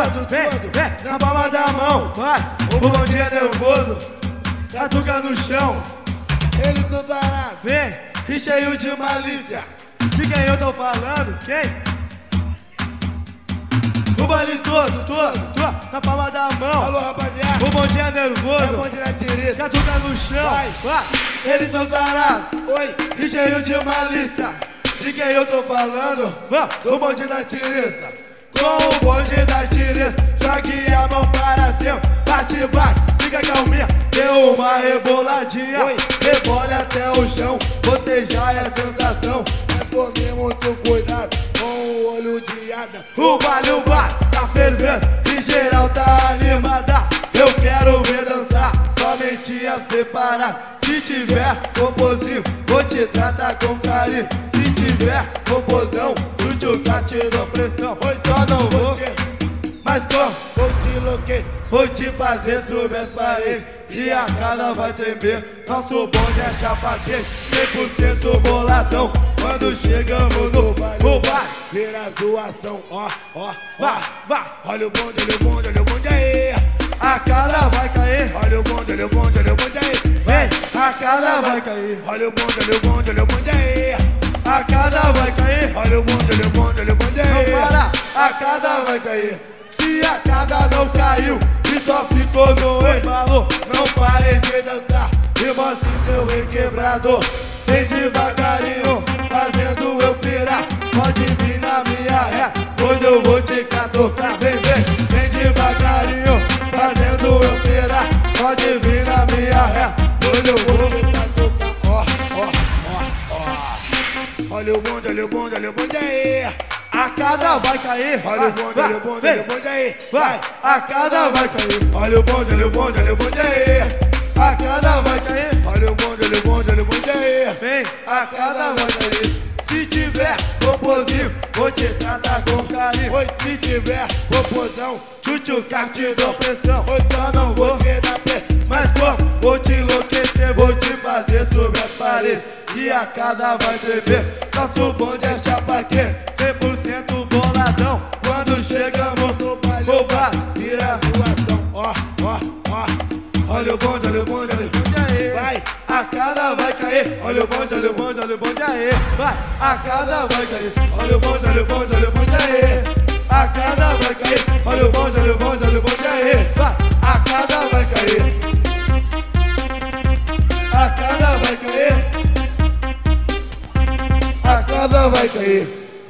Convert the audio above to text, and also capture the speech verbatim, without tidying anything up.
todo, vem, todo. vem, na palma da mão, vai. O bonde é nervoso, catuca no chão. Eles são zarados, vem, e cheio de malícia. De quem eu tô falando? Quem? O baile todo, todo, todo, na palma da mão. Alô, rapaziada. O bonde é nervoso, É bonde na tireta. catuca no chão. Vai, vai. Eles são zarados, oi, e cheio de malícia. De quem eu tô falando? Vamos, o bonde da tireta. Com o bonde da tireta, jogue a mão para cima. Bate, bate, fica calminha. Deu uma reboladinha, oi, rebole até o chão. Você já é sensação. mas tomei muito cuidado com o olho de Adam. O baile, o bar, tá fervendo e geral tá animada. Eu quero ver dançar, somente as separadas. Se tiver composição, vou te tratar com carinho. Se tiver composição, o tchuca te dou pressão. Oi, só não vou, mas como? Vou te loquei, Vou te fazer subir as paredes e a casa vai tremer. Nosso bonde é chapa quente, cem por cento boladão. Quando chegamos no baile, o baile vira zoação, ó, ó, vai, vai. olha o bonde, olha o bonde, olha o bonde aí. A casa vai cair, Olha o bonde, olha o bonde, olha o bonde aí. vem, a casa vai cair. Olha o bonde, olha o bonde, olha o bonde aí. A casa vai cair, Olha o bonde, olha o bonde, olha o bonde aí. não para, a casa vai cair. Se a casa não caiu e só ficou no embalo, não pare de dançar e mostre seu requebrador. Vem devagarinho, fazendo eu pirar. Pode vir na minha ré, quando eu vou te catucar. Vem, vem, vem devagarinho, fazendo eu pirar. Pode vir na minha ré, quando eu vou te catucar. Ó, ó, ó, ó. Olha o bonde, olha o bonde, olha o bonde aí. A casa vai cair, Olha o bonde, olha o bonde, olha o bonde aí. vai, a casa vai cair. Olha o bonde, olha o bonde, olha o bonde aí. A casa vai cair, Olha o bonde, olha o bonde, olha o bonde aí. vem, a casa vai cair. Se tiver composição, vou te tratar com carinho. Oi, se tiver proposão, Tchutchuca te dou pressão. oi, Só não vou, você dá pé. mas como? Vou te enlouquecer, vou te fazer sobre as paredes e a casa vai tremer. Nosso bonde é chapa quente, cem por cento boladão. Quando chegamos no baile, o bar vira Zoação, ó, ó, ó. olha o bonde, olha o bonde, olha o bonde aí. Vai, A casa vai cair, olha o bonde, olha o bonde, olha o bonde aí. Vai, a casa vai cair, olha o bonde, olha o bonde, olha o bonde aí. A casa vai cair, olha o bonde, olha o bonde, olha o bonde aí. Vai, a casa vai cair. A casa vai cair. A casa vai cair.